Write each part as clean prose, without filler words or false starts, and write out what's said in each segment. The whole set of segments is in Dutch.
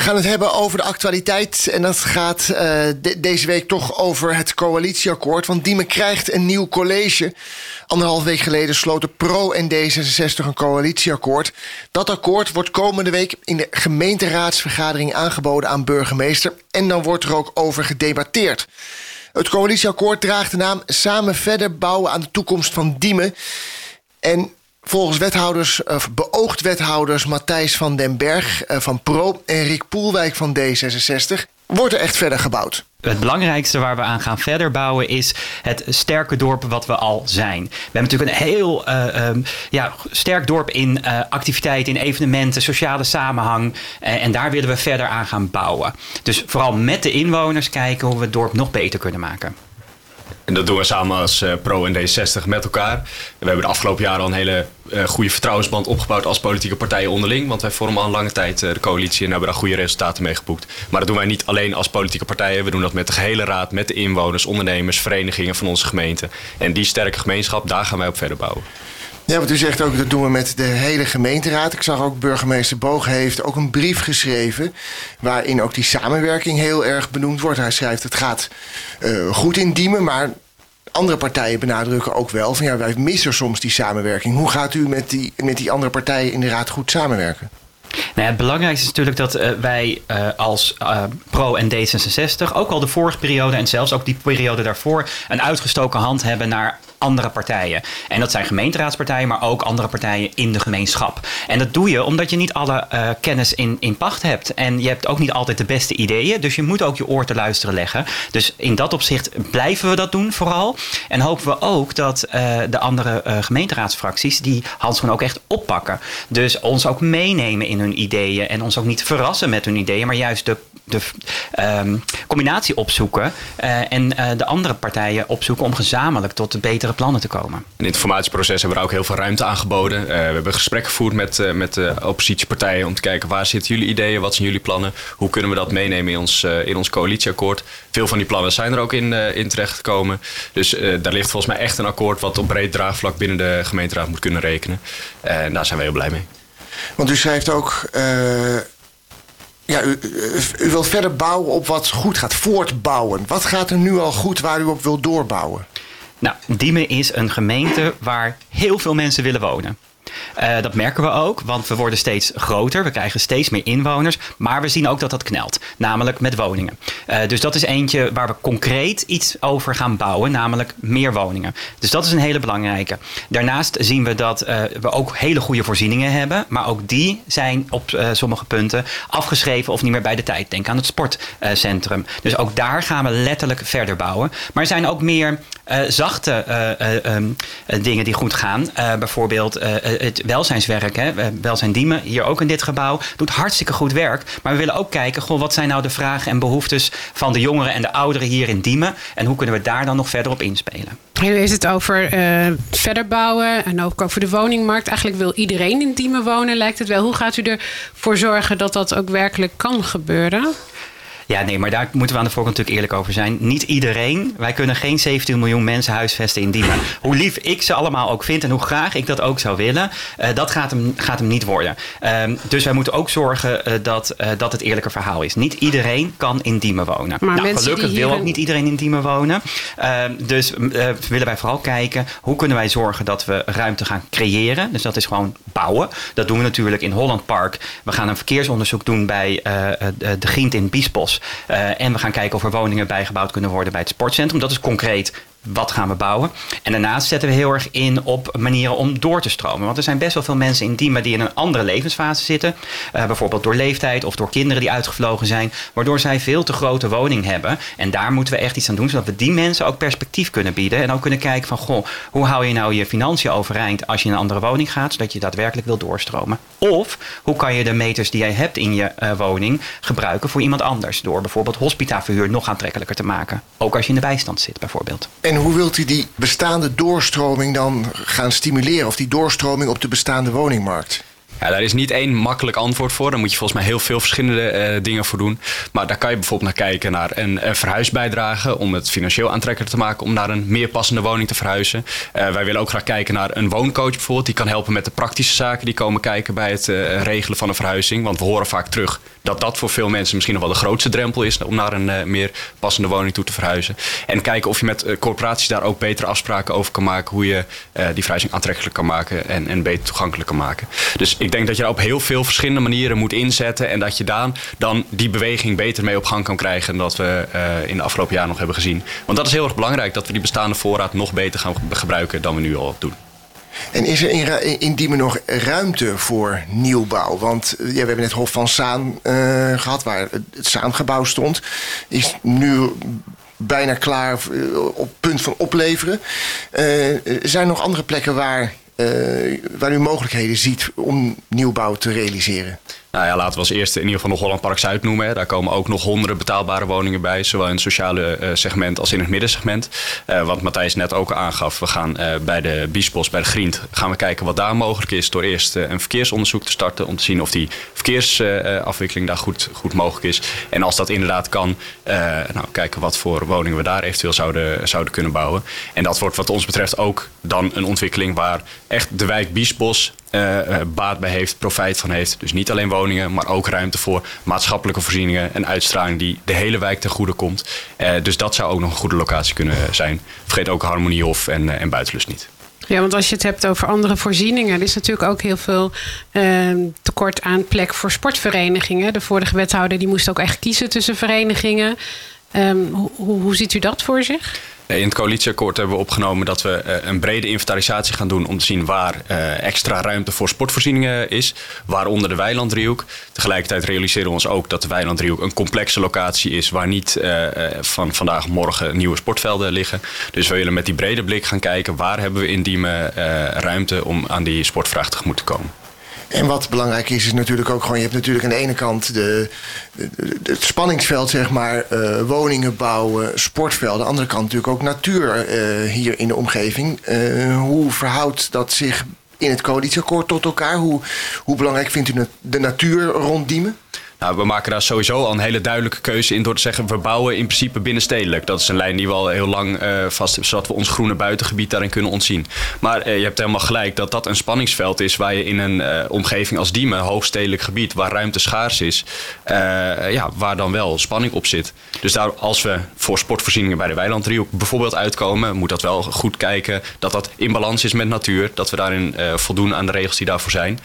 gaan het hebben over de actualiteit. En dat gaat deze week toch over het coalitieakkoord. Want Diemen krijgt een nieuw college. 1,5 week geleden sloten Pro en D66 een coalitieakkoord. Dat akkoord wordt komende week in de gemeenteraadsvergadering aangeboden aan burgemeester. En dan wordt er ook over gedebatteerd. Het coalitieakkoord draagt de naam Samen verder bouwen aan de toekomst van Diemen. En volgens beoogd wethouders Matthijs van den Berg van Pro en Rick Poelwijk van D66... wordt er echt verder gebouwd. Het belangrijkste waar we aan gaan verder bouwen is het sterke dorp wat we al zijn. We hebben natuurlijk een heel sterk dorp in activiteiten, in evenementen, sociale samenhang. En daar willen we verder aan gaan bouwen. Dus vooral met de inwoners kijken hoe we het dorp nog beter kunnen maken. En dat doen we samen als Pro en D60 met elkaar. We hebben de afgelopen jaren al een hele goede vertrouwensband opgebouwd als politieke partijen onderling. Want wij vormen al een lange tijd de coalitie en hebben daar goede resultaten mee geboekt. Maar dat doen wij niet alleen als politieke partijen. We doen dat met de gehele raad, met de inwoners, ondernemers, verenigingen van onze gemeente. En die sterke gemeenschap, daar gaan wij op verder bouwen. Ja, want u zegt ook, dat doen we met de hele gemeenteraad. Ik zag ook burgemeester Boog heeft ook een brief geschreven waarin ook die samenwerking heel erg benoemd wordt. Hij schrijft, het gaat goed in Diemen, maar andere partijen benadrukken ook wel van wij missen soms die samenwerking. Hoe gaat u met die andere partijen in de raad goed samenwerken? Nou ja, het belangrijkste is natuurlijk dat wij als Pro en D66 ook al de vorige periode en zelfs ook die periode daarvoor een uitgestoken hand hebben naar andere partijen. En dat zijn gemeenteraadspartijen, maar ook andere partijen in de gemeenschap. En dat doe je omdat je niet alle kennis in pacht hebt. En je hebt ook niet altijd de beste ideeën. Dus je moet ook je oor te luisteren leggen. Dus in dat opzicht blijven we dat doen vooral. En hopen we ook dat de andere gemeenteraadsfracties die handschoen ook echt oppakken. Dus ons ook meenemen in hun ideeën. En ons ook niet verrassen met hun ideeën, maar juist de combinatie opzoeken. En de andere partijen opzoeken om gezamenlijk tot de betere plannen te komen. In het informatieproces hebben we ook heel veel ruimte aangeboden. We hebben gesprekken gevoerd met de oppositiepartijen om te kijken waar zitten jullie ideeën, wat zijn jullie plannen, hoe kunnen we dat meenemen in ons coalitieakkoord. Veel van die plannen zijn er ook in terechtgekomen. Dus daar ligt volgens mij echt een akkoord wat op breed draagvlak binnen de gemeenteraad moet kunnen rekenen. En daar zijn we heel blij mee. Want u schrijft ook, u wilt verder bouwen op wat goed gaat, voortbouwen. Wat gaat er nu al goed waar u op wilt doorbouwen? Nou, Diemen is een gemeente waar heel veel mensen willen wonen. Dat merken we ook, want we worden steeds groter. We krijgen steeds meer inwoners. Maar we zien ook dat dat knelt. Namelijk met woningen. Dus dat is eentje waar we concreet iets over gaan bouwen. Namelijk meer woningen. Dus dat is een hele belangrijke. Daarnaast zien we dat we ook hele goede voorzieningen hebben. Maar ook die zijn op sommige punten afgeschreven of niet meer bij de tijd. Denk aan het sportcentrum. Dus ook daar gaan we letterlijk verder bouwen. Maar er zijn ook meer zachte dingen die goed gaan. Bijvoorbeeld het welzijnswerk. Welzijn Diemen, hier ook in dit gebouw, doet hartstikke goed werk. Maar we willen ook kijken, wat zijn nou de vragen en behoeftes van de jongeren en de ouderen hier in Diemen? En hoe kunnen we daar dan nog verder op inspelen? Nu is het over verder bouwen en ook over de woningmarkt. Eigenlijk wil iedereen in Diemen wonen, lijkt het wel. Hoe gaat u ervoor zorgen dat dat ook werkelijk kan gebeuren? Ja, nee, maar daar moeten we aan de voorkant natuurlijk eerlijk over zijn. Niet iedereen, wij kunnen geen 17 miljoen mensen huisvesten in Diemen. Hoe lief ik ze allemaal ook vind en hoe graag ik dat ook zou willen, dat gaat hem niet worden. Dus wij moeten ook zorgen dat het eerlijke verhaal is. Niet iedereen kan in Diemen wonen. Maar gelukkig wil ook niet iedereen in Diemen wonen. Dus willen wij vooral kijken, hoe kunnen wij zorgen dat we ruimte gaan creëren. Dus dat is gewoon bouwen. Dat doen we natuurlijk in Holland Park. We gaan een verkeersonderzoek doen bij de Giend in Biesbos. En we gaan kijken of er woningen bijgebouwd kunnen worden bij het sportcentrum. Dat is concreet. Wat gaan we bouwen? En daarnaast zetten we heel erg in op manieren om door te stromen. Want er zijn best wel veel mensen in Diemen die in een andere levensfase zitten. Bijvoorbeeld door leeftijd of door kinderen die uitgevlogen zijn. Waardoor zij veel te grote woning hebben. En daar moeten we echt iets aan doen. Zodat we die mensen ook perspectief kunnen bieden. En ook kunnen kijken van, hoe hou je nou je financiën overeind als je in een andere woning gaat. Zodat je daadwerkelijk wil doorstromen. Of, hoe kan je de meters die jij hebt in je woning gebruiken voor iemand anders. Door bijvoorbeeld hospitaverhuur nog aantrekkelijker te maken. Ook als je in de bijstand zit bijvoorbeeld. En hoe wilt u die bestaande doorstroming dan gaan stimuleren? Of die doorstroming op de bestaande woningmarkt? Ja, daar is niet één makkelijk antwoord voor. Daar moet je volgens mij heel veel verschillende dingen voor doen. Maar daar kan je bijvoorbeeld naar kijken naar een verhuisbijdrage om het financieel aantrekkelijker te maken om naar een meer passende woning te verhuizen. Wij willen ook graag kijken naar een wooncoach bijvoorbeeld. Die kan helpen met de praktische zaken die komen kijken bij het regelen van een verhuizing. Want we horen vaak terug dat voor veel mensen misschien nog wel de grootste drempel is om naar een meer passende woning toe te verhuizen. En kijken of je met corporaties daar ook betere afspraken over kan maken hoe je die verhuizing aantrekkelijk kan maken en beter toegankelijk kan maken. Dus ik denk dat je daar op heel veel verschillende manieren moet inzetten en dat je dan die beweging beter mee op gang kan krijgen dan dat we in de afgelopen jaren nog hebben gezien. Want dat is heel erg belangrijk, dat we die bestaande voorraad nog beter gaan gebruiken dan we nu al doen. En is er in Diemen nog ruimte voor nieuwbouw? Want we hebben net Hof van Zaan gehad, waar het Zaangebouw stond. Is nu bijna klaar op punt van opleveren. Zijn er nog andere plekken waar u mogelijkheden ziet om nieuwbouw te realiseren? Nou ja, laten we als eerste in ieder geval nog Hollandpark Zuid noemen. Hè. Daar komen ook nog honderden betaalbare woningen bij. Zowel in het sociale segment als in het middensegment. Wat Matthijs net ook aangaf. We gaan bij de Biesbos, bij de Grient, gaan we kijken wat daar mogelijk is. Door eerst een verkeersonderzoek te starten. Om te zien of die verkeersafwikkeling daar goed mogelijk is. En als dat inderdaad kan, kijken wat voor woningen we daar eventueel zouden kunnen bouwen. En dat wordt wat ons betreft ook dan een ontwikkeling waar echt de wijk Biesbos baat bij heeft, profijt van heeft. Dus niet alleen woningen, maar ook ruimte voor maatschappelijke voorzieningen en uitstraling die de hele wijk ten goede komt. Dus dat zou ook nog een goede locatie kunnen zijn. Vergeet ook Harmoniehof en Buitenlust niet. Ja, want als je het hebt over andere voorzieningen, er is natuurlijk ook heel veel tekort aan plek voor sportverenigingen. De vorige wethouder die moest ook echt kiezen tussen verenigingen. Hoe ziet u dat voor zich? In het coalitieakkoord hebben we opgenomen dat we een brede inventarisatie gaan doen om te zien waar extra ruimte voor sportvoorzieningen is, waaronder de Weilanddriehoek. Tegelijkertijd realiseren we ons ook dat de Weilanddriehoek een complexe locatie is waar niet van vandaag op morgen nieuwe sportvelden liggen. Dus we willen met die brede blik gaan kijken waar hebben we in Diemen ruimte om aan die sportvraag tegemoet te komen. En wat belangrijk is natuurlijk ook gewoon, je hebt natuurlijk aan de ene kant het spanningsveld, zeg maar, woningen bouwen, sportvelden. Aan de andere kant natuurlijk ook natuur hier in de omgeving. Hoe verhoudt dat zich in het coalitieakkoord tot elkaar? Hoe belangrijk vindt u de natuur rond Diemen? Nou, we maken daar sowieso al een hele duidelijke keuze in door te zeggen, we bouwen in principe binnenstedelijk. Dat is een lijn die we al heel lang vast hebben, zodat we ons groene buitengebied daarin kunnen ontzien. Maar je hebt helemaal gelijk dat een spanningsveld is waar je in een omgeving als Diemen, hoogstedelijk gebied, waar ruimte schaars is, waar dan wel spanning op zit. Dus daar, als we voor sportvoorzieningen bij de Weilanddriehoek bijvoorbeeld uitkomen, moet dat wel goed kijken dat in balans is met natuur, dat we daarin voldoen aan de regels die daarvoor zijn.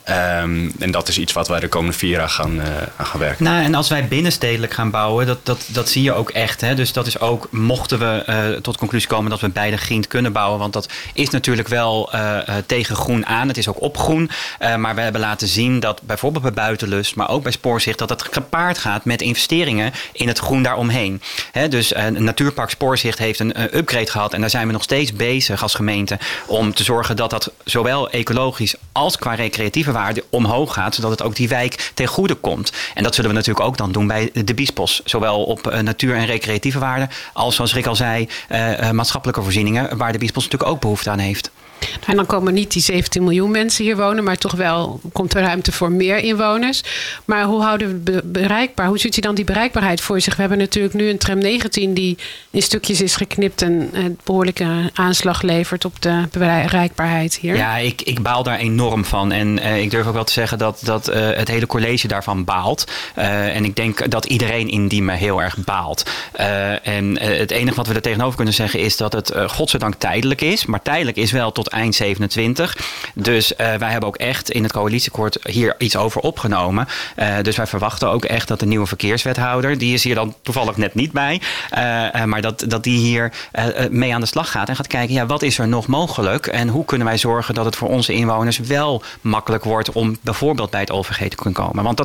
En dat is iets wat wij de komende 4 jaar gaan werken. Nou, en als wij binnenstedelijk gaan bouwen, dat zie je ook echt. Hè? Dus dat is ook, mochten we tot de conclusie komen dat we bij de Grient kunnen bouwen. Want dat is natuurlijk wel tegen groen aan. Het is ook op groen. Maar we hebben laten zien dat bijvoorbeeld bij Buitenlust, maar ook bij Spoorzicht, dat het gepaard gaat met investeringen in het groen daaromheen. Hè? Dus Natuurpark Spoorzicht heeft een upgrade gehad. En daar zijn we nog steeds bezig als gemeente om te zorgen dat dat zowel ecologisch als qua recreatieve waarde omhoog gaat, zodat het ook die wijk ten goede komt. En dat zullen we natuurlijk ook dan doen bij de Biesbos. Zowel op natuur- en recreatieve waarde, als zoals Rick al zei, maatschappelijke voorzieningen, waar de Biesbos natuurlijk ook behoefte aan heeft. En dan komen niet die 17 miljoen mensen hier wonen, maar toch wel komt er ruimte voor meer inwoners. Maar hoe houden we bereikbaar? Hoe ziet u dan die bereikbaarheid voor zich? We hebben natuurlijk nu een tram 19 die in stukjes is geknipt en een behoorlijke aanslag levert op de bereikbaarheid hier. Ja, ik baal daar enorm van. En ik durf ook wel te zeggen dat het hele college daarvan baalt. En ik denk dat iedereen in Diemen heel erg baalt. En het enige wat we er tegenover kunnen zeggen is dat het godzijdank tijdelijk is. Maar tijdelijk is wel tot eind 27. Dus wij hebben ook echt in het coalitieakkoord hier iets over opgenomen. Dus wij verwachten ook echt dat de nieuwe verkeerswethouder, die is hier dan toevallig net niet bij, maar dat die hier mee aan de slag gaat en gaat kijken, ja, wat is er nog mogelijk en hoe kunnen wij zorgen dat het voor onze inwoners wel makkelijk wordt om bijvoorbeeld bij het OVG te kunnen komen. Want dat is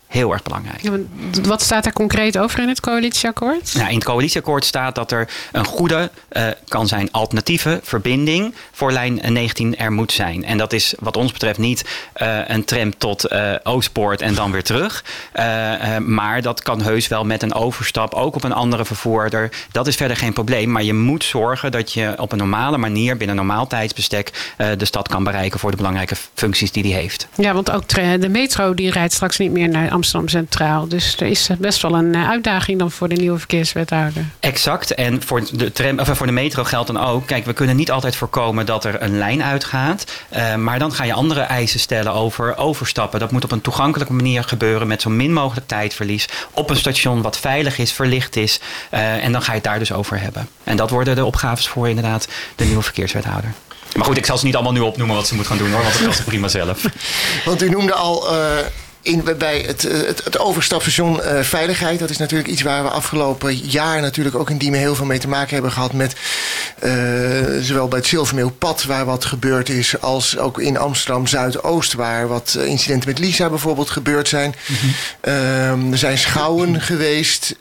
heel erg belangrijk. Ja, wat staat daar concreet over in het coalitieakkoord? Nou, in het coalitieakkoord staat dat er een goede, kan zijn alternatieve verbinding voor lijn 19 er moet zijn. En dat is wat ons betreft niet een tram tot Oostpoort en dan weer terug. Maar dat kan heus wel met een overstap, ook op een andere vervoerder. Dat is verder geen probleem. Maar je moet zorgen dat je op een normale manier, binnen een normaal tijdsbestek, de stad kan bereiken voor de belangrijke functies die heeft. Ja, want ook de metro die rijdt straks niet meer naar Amsterdam Centraal. Dus er is best wel een uitdaging dan voor de nieuwe verkeerswethouder. Exact. En voor de metro geldt dan ook. Kijk, we kunnen niet altijd voorkomen dat er een lijn uitgaat. Maar dan ga je andere eisen stellen over overstappen. Dat moet op een toegankelijke manier gebeuren met zo min mogelijk tijdverlies. Op een station wat veilig is, verlicht is. En dan ga je het daar dus over hebben. En dat worden de opgaves voor inderdaad de nieuwe verkeerswethouder. Maar goed, ik zal ze niet allemaal nu opnoemen wat ze moet gaan doen hoor. Want dat kan ze prima zelf. Want u noemde al bij het overstapstation veiligheid. Dat is natuurlijk iets waar we afgelopen jaar natuurlijk ook in Diemen heel veel mee te maken hebben gehad. Met zowel bij het Zilvermeeuwpad waar wat gebeurd is. Als ook in Amsterdam Zuidoost waar wat incidenten met Lisa bijvoorbeeld gebeurd zijn. Er zijn schouwen geweest.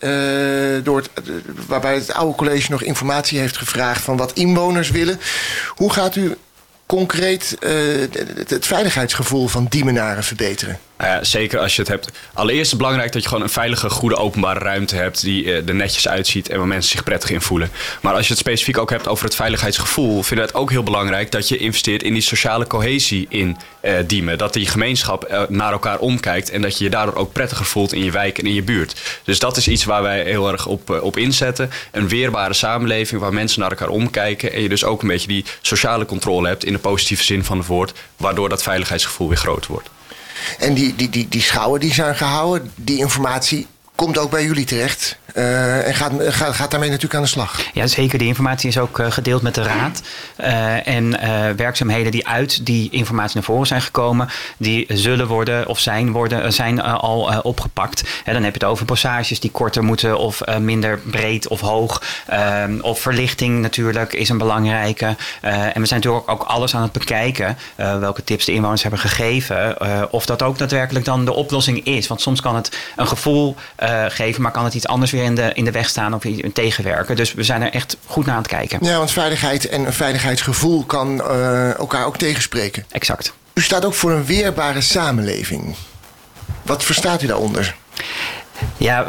Waarbij het oude college nog informatie heeft gevraagd van wat inwoners willen. Hoe gaat u concreet het veiligheidsgevoel van Diemenaren verbeteren? Zeker als je het hebt. Allereerst is het belangrijk dat je gewoon een veilige, goede openbare ruimte hebt die er netjes uitziet en waar mensen zich prettig in voelen. Maar als je het specifiek ook hebt over het veiligheidsgevoel, vinden we het ook heel belangrijk dat je investeert in die sociale cohesie in Diemen. Dat die gemeenschap naar elkaar omkijkt en dat je je daardoor ook prettiger voelt in je wijk en in je buurt. Dus dat is iets waar wij heel erg op inzetten. Een weerbare samenleving waar mensen naar elkaar omkijken en je dus ook een beetje die sociale controle hebt in de positieve zin van het woord, waardoor dat veiligheidsgevoel weer groter wordt. En die schouwen die zijn gehouden, die informatie komt ook bij jullie terecht. En gaat daarmee natuurlijk aan de slag. Ja, zeker. Die informatie is ook gedeeld met de raad. En werkzaamheden die uit die informatie naar voren zijn gekomen, die zullen worden of zijn al opgepakt. Dan heb je het over passages die korter moeten of minder breed of hoog. Of verlichting natuurlijk is een belangrijke. En we zijn natuurlijk ook alles aan het bekijken welke tips de inwoners hebben gegeven. Of dat ook daadwerkelijk dan de oplossing is. Want soms kan het een gevoel geven, maar kan het iets anders weer in de weg staan of tegenwerken. Dus we zijn er echt goed naar aan het kijken. Ja, want veiligheid en een veiligheidsgevoel kan elkaar ook tegenspreken. Exact. U staat ook voor een weerbare samenleving. Wat verstaat u daaronder? Ja,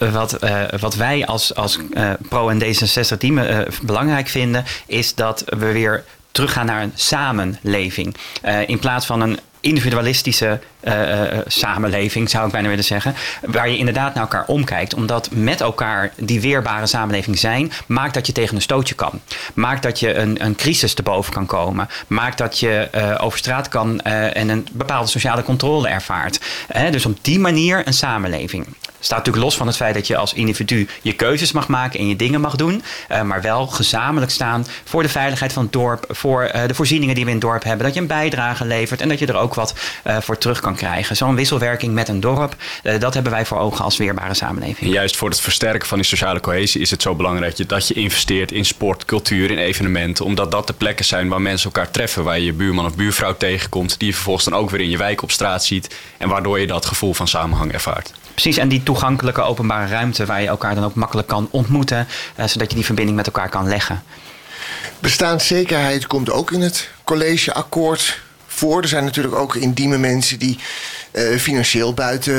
wat wij als Pro en D66 Diemen belangrijk vinden, is dat we weer teruggaan naar een samenleving. In plaats van een individualistische samenleving, zou ik bijna willen zeggen. Waar je inderdaad naar elkaar omkijkt. Omdat met elkaar die weerbare samenleving zijn, maakt dat je tegen een stootje kan. Maakt dat je een crisis te boven kan komen. Maakt dat je over straat kan en een bepaalde sociale controle ervaart. Dus op die manier een samenleving. Staat natuurlijk los van het feit dat je als individu je keuzes mag maken en je dingen mag doen. Maar wel gezamenlijk staan voor de veiligheid van het dorp. Voor de voorzieningen die we in het dorp hebben. Dat je een bijdrage levert en dat je er ook wat voor terug kan krijgen. Zo'n wisselwerking met een dorp. Dat hebben wij voor ogen als weerbare samenleving. En juist voor het versterken van die sociale cohesie is het zo belangrijk dat je investeert in sport, cultuur, in evenementen. Omdat dat de plekken zijn waar mensen elkaar treffen. Waar je je buurman of buurvrouw tegenkomt. Die je vervolgens dan ook weer in je wijk op straat ziet. En waardoor je dat gevoel van samenhang ervaart. Precies, en die toegankelijke openbare ruimte waar je elkaar dan ook makkelijk kan ontmoeten. Zodat je die verbinding met elkaar kan leggen. Bestaanszekerheid komt ook in het collegeakkoord voor. Er zijn natuurlijk ook in Diemen mensen die financieel buiten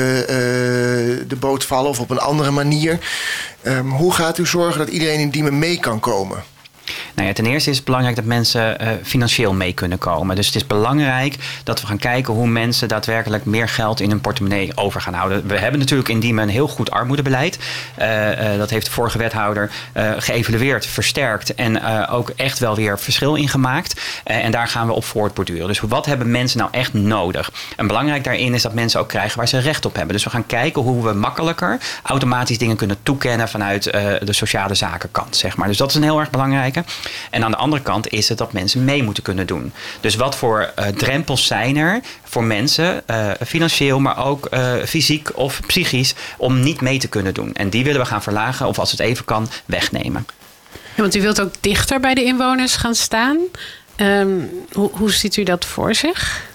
de boot vallen of op een andere manier. Hoe gaat u zorgen dat iedereen in Diemen mee kan komen? Nou ja, ten eerste is het belangrijk dat mensen financieel mee kunnen komen. Dus het is belangrijk dat we gaan kijken hoe mensen daadwerkelijk meer geld in hun portemonnee over gaan houden. We hebben natuurlijk in Diemen een heel goed armoedebeleid. Dat heeft de vorige wethouder geëvalueerd, versterkt en ook echt wel weer verschil in gemaakt. En daar gaan we op voortborduren. Dus wat hebben mensen nou echt nodig? En belangrijk daarin is dat mensen ook krijgen waar ze recht op hebben. Dus we gaan kijken hoe we makkelijker automatisch dingen kunnen toekennen vanuit de sociale zakenkant, zeg maar. Dus dat is een heel erg belangrijke. En aan de andere kant is het dat mensen mee moeten kunnen doen. Dus wat voor drempels zijn er voor mensen, financieel, maar ook fysiek of psychisch, om niet mee te kunnen doen. En die willen we gaan verlagen of als het even kan, wegnemen. Ja, want u wilt ook dichter bij de inwoners gaan staan. Hoe ziet u dat voor zich?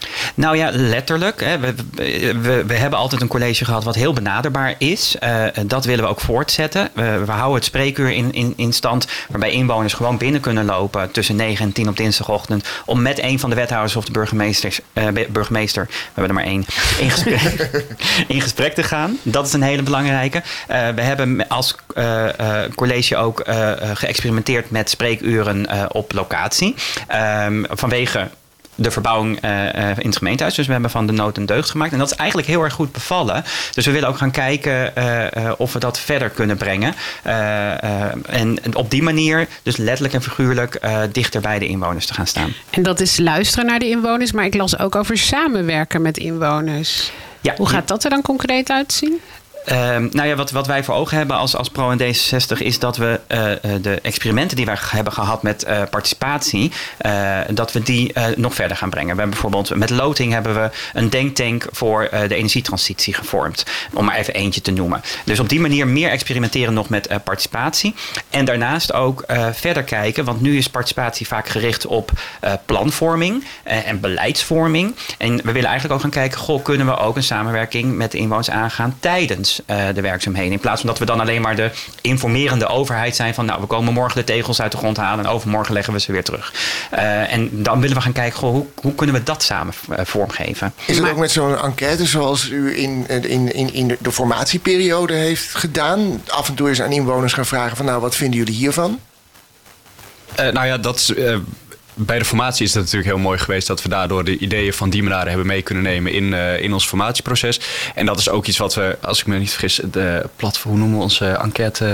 Nou ja, letterlijk. Hè. We hebben altijd een college gehad wat heel benaderbaar is. Dat willen we ook voortzetten. We houden het spreekuur in stand, waarbij inwoners gewoon binnen kunnen lopen tussen 9 en 10 op dinsdagochtend, om met een van de wethouders of de burgemeester, we hebben er maar één, in gesprek te gaan. Dat is een hele belangrijke. We hebben als college ook geëxperimenteerd met spreekuren op locatie. Vanwege de verbouwing in het gemeentehuis. Dus we hebben van de nood een deugd gemaakt. En dat is eigenlijk heel erg goed bevallen. Dus we willen ook gaan kijken of we dat verder kunnen brengen. En op die manier, dus letterlijk en figuurlijk, dichter bij de inwoners te gaan staan. En dat is luisteren naar de inwoners. Maar ik las ook over samenwerken met inwoners. Ja, hoe gaat dat er dan concreet uitzien? Nou ja, wat wij voor ogen hebben als Pro en D66 is dat we de experimenten die wij hebben gehad met participatie, dat we die nog verder gaan brengen. We hebben bijvoorbeeld met loting hebben we een denktank voor de energietransitie gevormd. Om maar even eentje te noemen. Dus op die manier meer experimenteren nog met participatie. En daarnaast ook verder kijken, want nu is participatie vaak gericht op planvorming en beleidsvorming. En we willen eigenlijk ook gaan kijken, kunnen we ook een samenwerking met de inwoners aangaan tijdens de werkzaamheden. In plaats van dat we dan alleen maar de informerende overheid zijn van, we komen morgen de tegels uit de grond halen en overmorgen leggen we ze weer terug. En dan willen we gaan kijken, hoe kunnen we dat samen vormgeven? Is het ook met zo'n enquête zoals u in de formatieperiode heeft gedaan? Af en toe eens aan inwoners gaan vragen van, wat vinden jullie hiervan? Nou ja, dat is... Bij de formatie is het natuurlijk heel mooi geweest dat we daardoor de ideeën van Diemenaren hebben mee kunnen nemen in ons formatieproces. En dat is ook iets wat we, als ik me niet vergis, de platform, hoe noemen we onze enquête?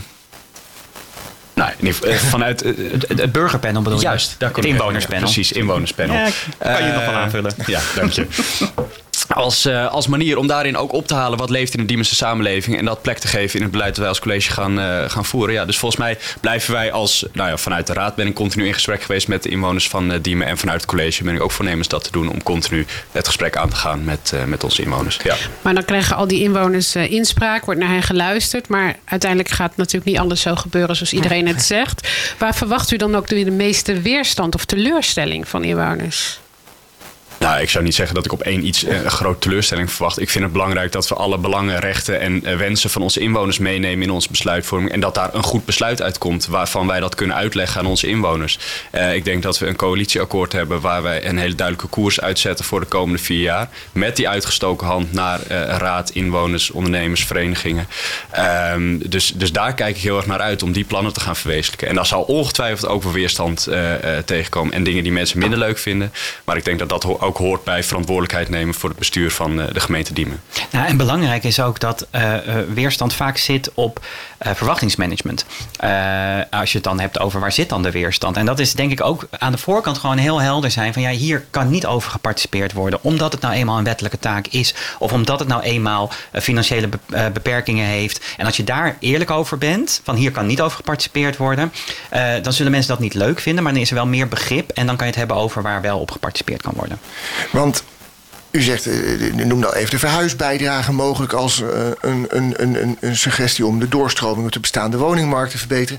Nou, vanuit het burgerpanel bedoel je? Juist, daar het inwonerspanel. Precies, inwonerspanel. Ja, kan je nog wel aanvullen. Ja, dank je. Als manier om daarin ook op te halen wat leeft in de Diemense samenleving en dat plek te geven in het beleid dat wij als college gaan voeren. Ja, dus volgens mij blijven wij vanuit de raad ben ik continu in gesprek geweest met de inwoners van Diemen en vanuit het college ben ik ook voornemens dat te doen om continu het gesprek aan te gaan met onze inwoners. Ja. Maar dan krijgen al die inwoners inspraak, wordt naar hen geluisterd, maar uiteindelijk gaat natuurlijk niet alles zo gebeuren zoals iedereen het zegt. Waar verwacht u dan ook de meeste weerstand of teleurstelling van inwoners? Nou, ik zou niet zeggen dat ik op één iets een grote teleurstelling verwacht. Ik vind het belangrijk dat we alle belangen, rechten en wensen van onze inwoners meenemen in onze besluitvorming. En dat daar een goed besluit uitkomt waarvan wij dat kunnen uitleggen aan onze inwoners. Ik denk dat we een coalitieakkoord hebben waar wij een hele duidelijke koers uitzetten voor de komende 4 jaar. Met die uitgestoken hand naar raad, inwoners, ondernemers, verenigingen. Dus daar kijk ik heel erg naar uit om die plannen te gaan verwezenlijken. En daar zal ongetwijfeld ook wel weerstand tegenkomen en dingen die mensen minder leuk vinden. Maar ik denk dat dat ook hoort bij verantwoordelijkheid nemen voor het bestuur van de gemeente Diemen. Nou, en belangrijk is ook dat weerstand vaak zit op verwachtingsmanagement. Als je het dan hebt over waar zit dan de weerstand. En dat is denk ik ook aan de voorkant gewoon heel helder zijn van hier kan niet over geparticipeerd worden. Omdat het nou eenmaal een wettelijke taak is. Of omdat het nou eenmaal financiële beperkingen heeft. En als je daar eerlijk over bent, van hier kan niet over geparticipeerd worden. Dan zullen mensen dat niet leuk vinden. Maar dan is er wel meer begrip. En dan kan je het hebben over waar wel op geparticipeerd kan worden. Want u zegt, u noemde al even de verhuisbijdrage mogelijk als een suggestie om de doorstroming op de bestaande woningmarkt te verbeteren.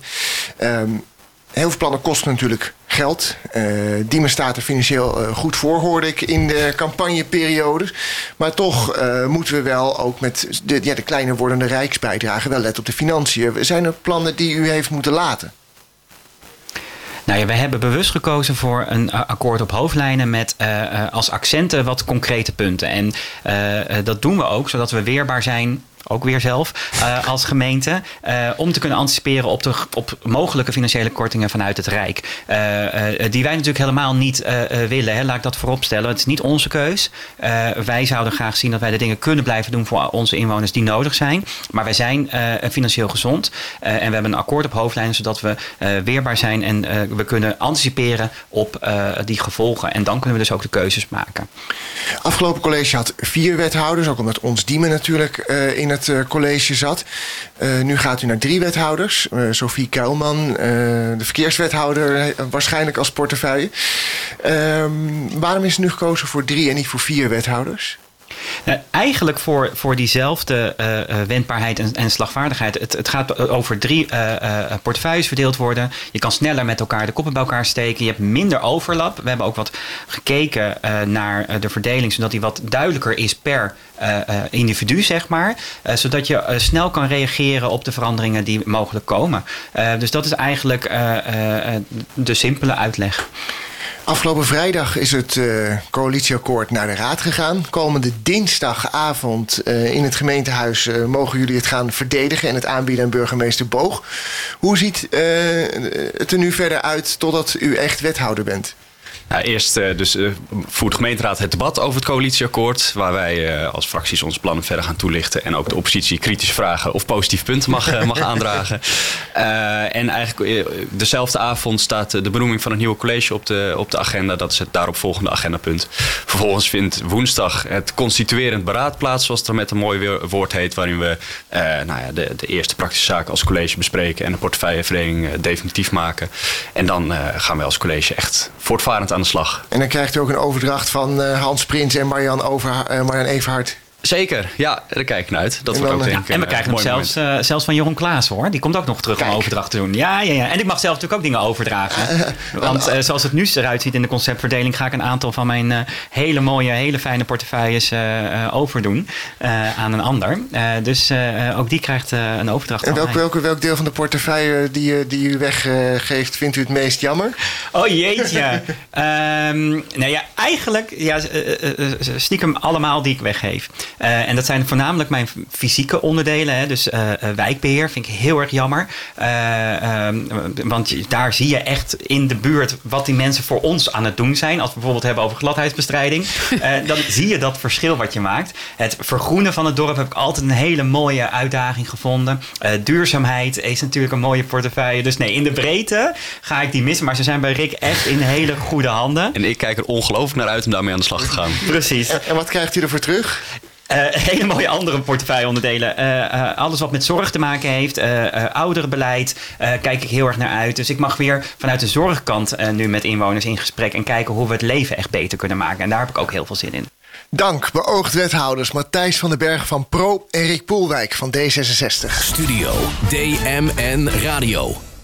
Heel veel plannen kosten natuurlijk geld. Diemen staat er financieel goed voor, hoorde ik in de campagneperiodes. Maar toch moeten we wel ook met de kleiner wordende rijksbijdrage wel letten op de financiën. Zijn er plannen die u heeft moeten laten? Nou ja, we hebben bewust gekozen voor een akkoord op hoofdlijnen met als accenten wat concrete punten. En dat doen we ook, zodat we weerbaar zijn, ook weer zelf, als gemeente, om te kunnen anticiperen op mogelijke financiële kortingen vanuit het Rijk. Die wij natuurlijk helemaal niet willen. Hè. Laat ik dat vooropstellen. Het is niet onze keus. Wij zouden graag zien dat wij de dingen kunnen blijven doen voor onze inwoners die nodig zijn. Maar wij zijn financieel gezond. En we hebben een akkoord op hoofdlijnen, zodat we weerbaar zijn en we kunnen anticiperen op die gevolgen. En dan kunnen we dus ook de keuzes maken. Afgelopen college had 4 wethouders, ook omdat ons Diemen natuurlijk in het college zat. Nu gaat u naar 3 wethouders. Sophie Kuilman, de verkeerswethouder, waarschijnlijk als portefeuille. Waarom is er nu gekozen voor 3 en niet voor 4 wethouders? Eigenlijk voor diezelfde wendbaarheid en slagvaardigheid. Het gaat over 3 portefeuilles verdeeld worden. Je kan sneller met elkaar de koppen bij elkaar steken. Je hebt minder overlap. We hebben ook wat gekeken naar de verdeling, zodat die wat duidelijker is per individu, zeg maar. Zodat je snel kan reageren op de veranderingen die mogelijk komen. Dus dat is eigenlijk de simpele uitleg. Afgelopen vrijdag is het coalitieakkoord naar de Raad gegaan. Komende dinsdagavond in het gemeentehuis mogen jullie het gaan verdedigen en het aanbieden aan burgemeester Boog. Hoe ziet het er nu verder uit totdat u echt wethouder bent? Nou, eerst voert de gemeenteraad het debat over het coalitieakkoord, waar wij als fracties onze plannen verder gaan toelichten en ook de oppositie kritische vragen of positieve punten mag aandragen. En eigenlijk dezelfde avond staat de benoeming van een nieuwe college op de agenda. Dat is het daaropvolgende agendapunt. Vervolgens vindt woensdag het constituerend beraad plaats, zoals het er met een mooi woord heet, waarin we de eerste praktische zaken als college bespreken en de portefeuilleverdeling definitief maken. En dan gaan wij als college echt voortvarend aan de slag. En dan krijgt u ook een overdracht van Hans Prins en Marian Everhard. Zeker, ja, daar kijk ik naar uit. Dat wordt ook denk ik en we krijgen hem zelfs van Jeroen Klaas, hoor. Die komt ook nog terug om overdracht te doen. Ja. En ik mag zelf natuurlijk ook dingen overdragen. Want zoals het nu eruit ziet in de conceptverdeling, ga ik een aantal van mijn hele mooie, hele fijne portefeuilles overdoen aan een ander. Dus ook die krijgt een overdracht. En welk deel van de portefeuille die u weggeeft vindt u het meest jammer? Oh jeetje. Eigenlijk stiekem allemaal die ik weggeef. En dat zijn voornamelijk mijn fysieke onderdelen. Hè. Dus wijkbeheer vind ik heel erg jammer. Want daar zie je echt in de buurt wat die mensen voor ons aan het doen zijn. Als we bijvoorbeeld hebben over gladheidsbestrijding. Dan zie je dat verschil wat je maakt. Het vergroenen van het dorp heb ik altijd een hele mooie uitdaging gevonden. Duurzaamheid is natuurlijk een mooie portefeuille. Dus nee, in de breedte ga ik die missen. Maar ze zijn bij Rick echt in hele goede handen. En ik kijk er ongelooflijk naar uit om daarmee aan de slag te gaan. Precies. En wat krijgt u ervoor terug? Hele mooie andere portefeuilleonderdelen. Alles wat met zorg te maken heeft. Ouderenbeleid. Kijk ik heel erg naar uit. Dus ik mag weer vanuit de zorgkant nu met inwoners in gesprek. En kijken hoe we het leven echt beter kunnen maken. En daar heb ik ook heel veel zin in. Dank, beoogd wethouders Matthijs van den Berg van Pro en Rick Poelwijk van D66. Studio DMN Radio.